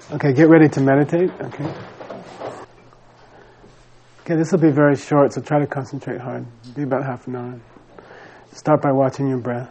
Okay, get ready to meditate. Okay. Okay, this will be very short, so try to concentrate hard. Be about half an hour. Start by watching your breath.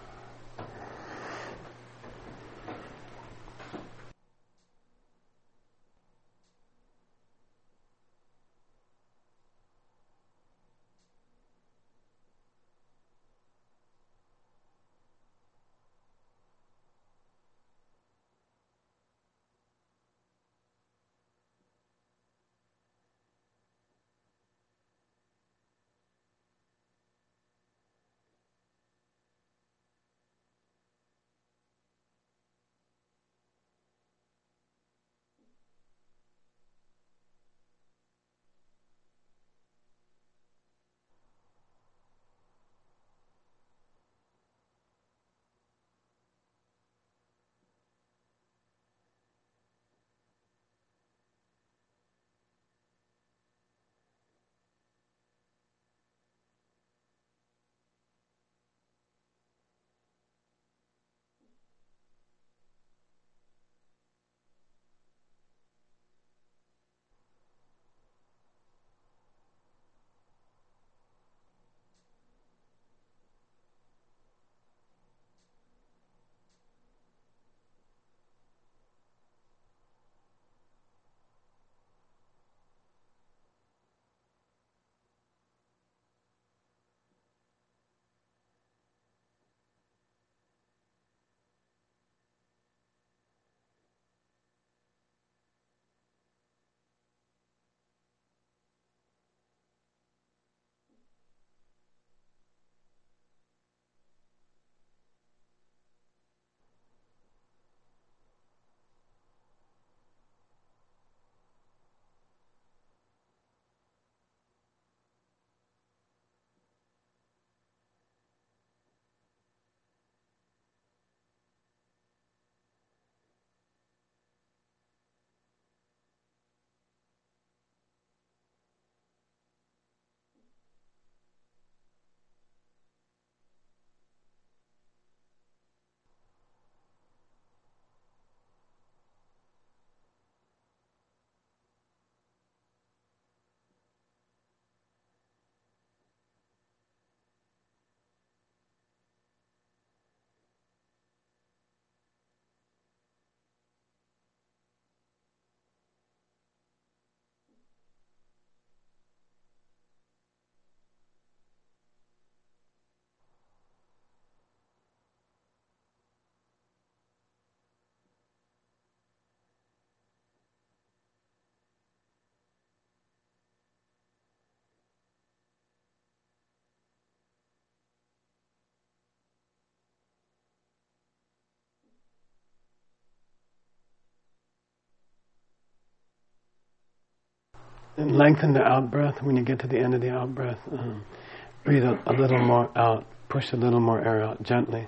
And lengthen the out breath. When you get to the end of the out breath, breathe a little more out. Push a little more air out gently.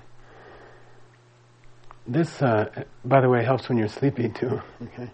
This, by the way, helps when you're sleepy too. Okay.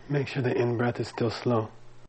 Make sure the in-breath is still slow.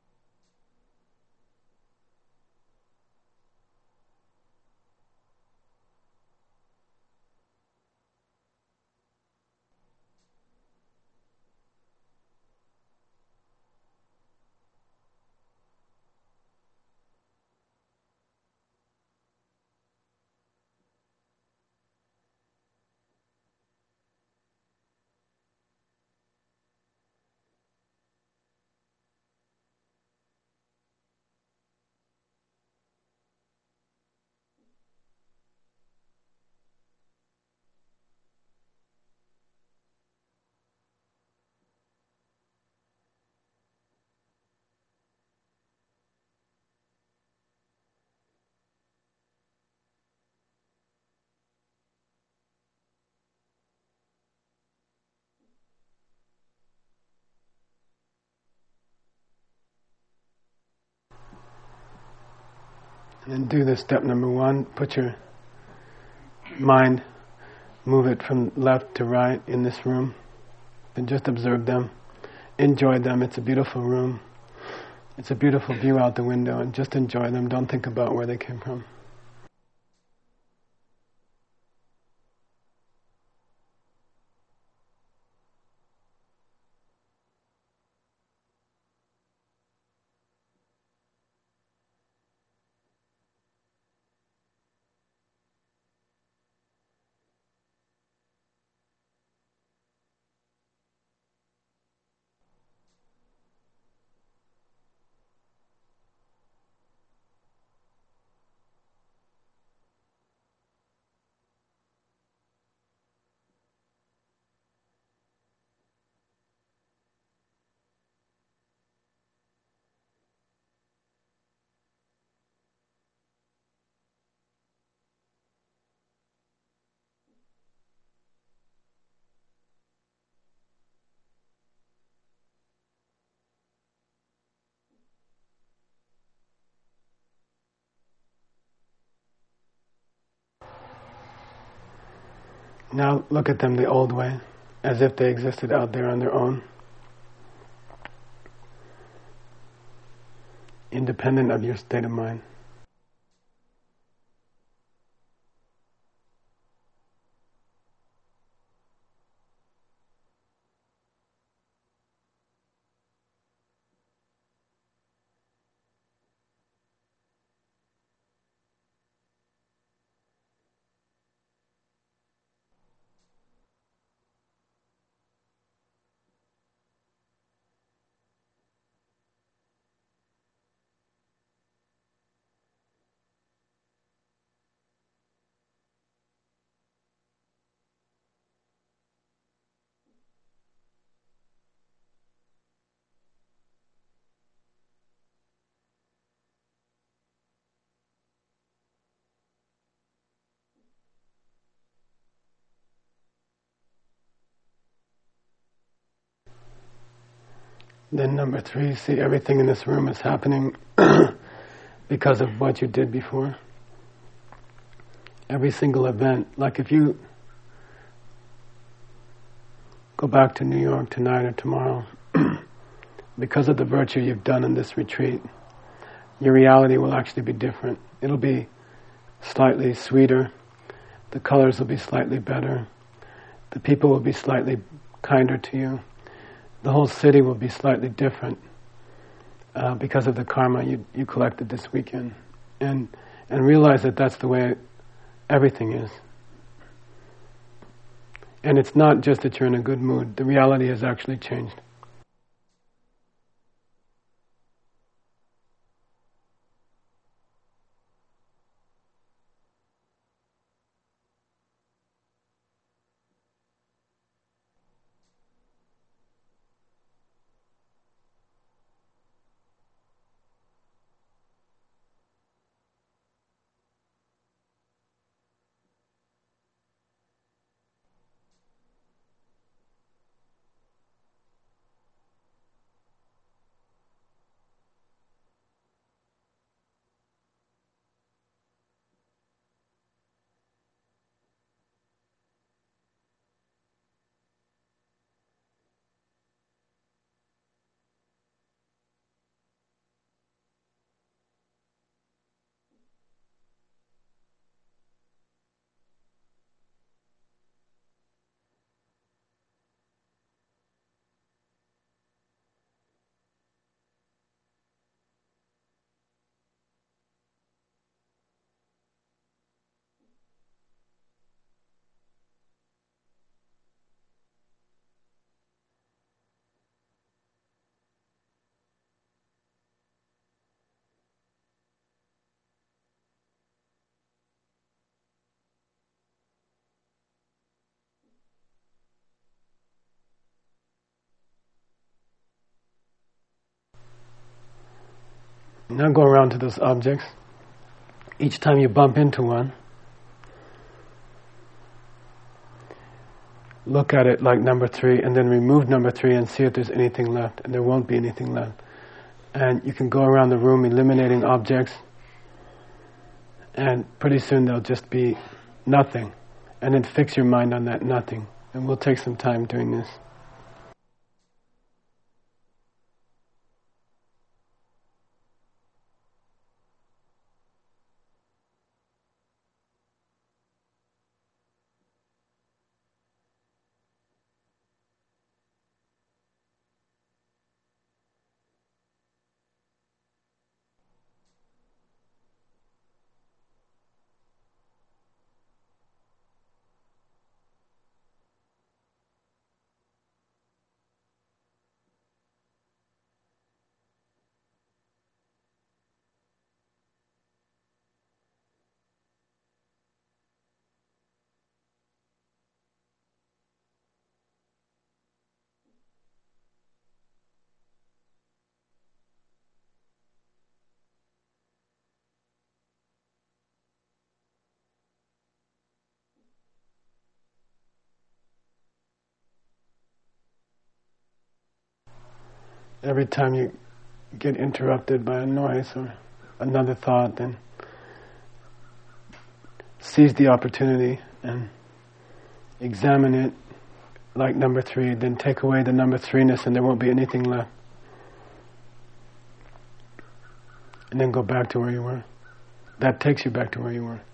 And do the step number 1. Put your mind, move it from left to right in this room, and just observe them. Enjoy them. It's a beautiful room. It's a beautiful view out the window, and just enjoy them. Don't think about where they came from. Now look at them the old way, as if they existed out there on their own, independent of your state of mind. Then number 3, see everything in this room is happening because of what you did before. Every single event, like if you go back to New York tonight or tomorrow, because of the virtue you've done in this retreat, your reality will actually be different. It'll be slightly sweeter, the colors will be slightly better, the people will be slightly kinder to you, the whole city will be slightly different because of the karma you collected this weekend. And realize that that's the way everything is. And it's not just that you're in a good mood, the reality has actually changed. Now go around to those objects. Each time you bump into one, look at it like number 3 and then remove number 3 and see if there's anything left, and there won't be anything left. And you can go around the room eliminating objects, and pretty soon there'll just be nothing. And then fix your mind on that nothing. And we'll take some time doing this. Every time you get interrupted by a noise or another thought, then seize the opportunity and examine it like number 3, then take away the number 3-ness and there won't be anything left. And then go back to where you were. That takes you back to where you were.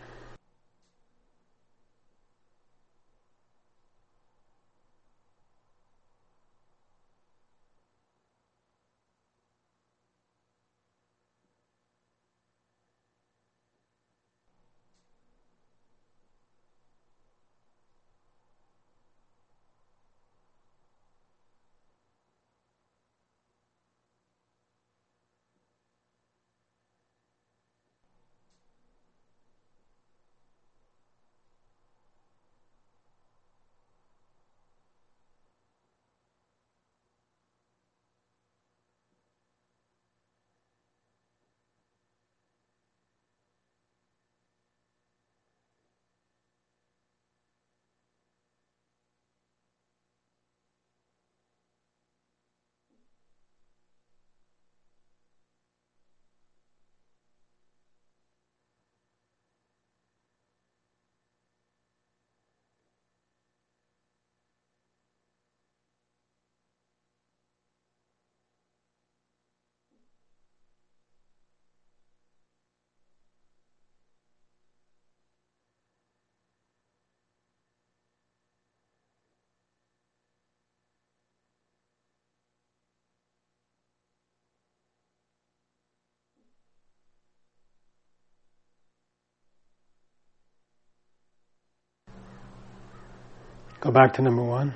Go back to number 1.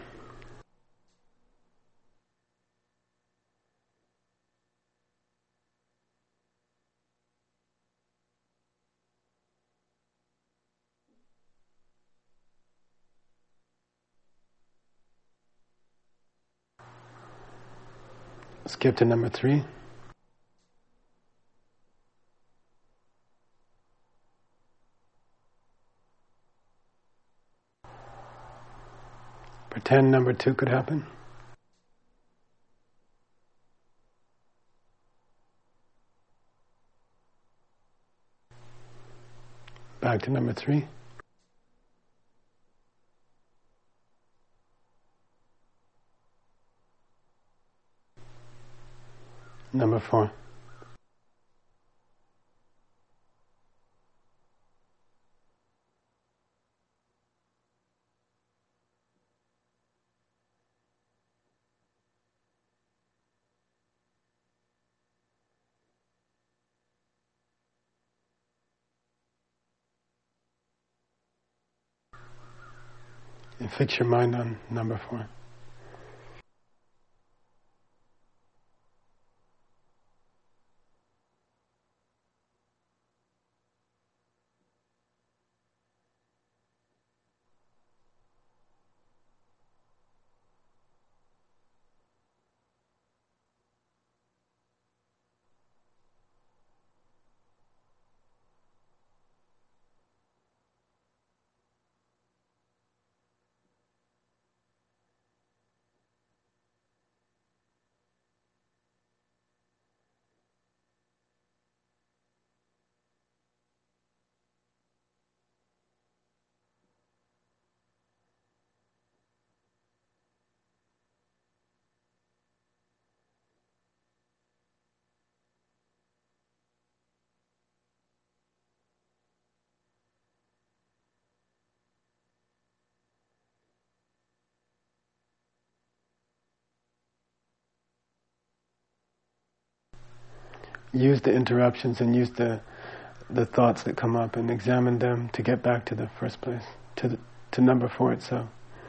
Skip to number 3. Pretend number 2 could happen. Back to number 3. Number 4. And fix your mind on number 4. use the interruptions and use the thoughts that come up and examine them to get back to the first place, to number 4 itself.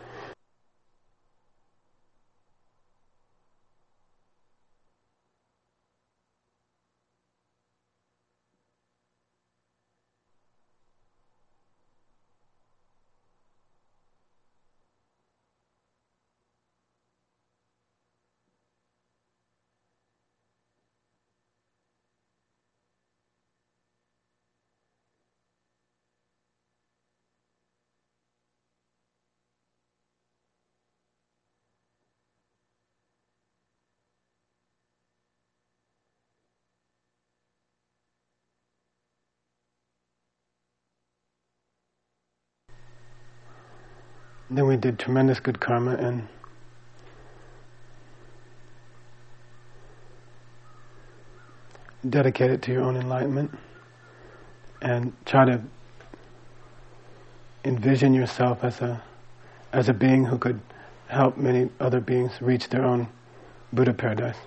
Then we did tremendous good karma and dedicate it to your own enlightenment and try to envision yourself as a being who could help many other beings reach their own Buddha paradise.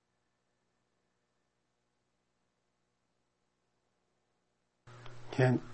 Yeah,